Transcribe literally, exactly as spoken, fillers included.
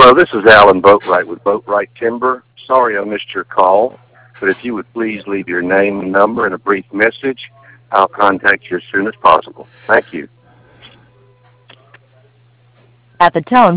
Hello, this is Alan Boatwright with Boatwright Timber. Sorry I missed your call, but if you would please leave your name and number and a brief message, I'll contact you as soon as possible. Thank you. At the tone,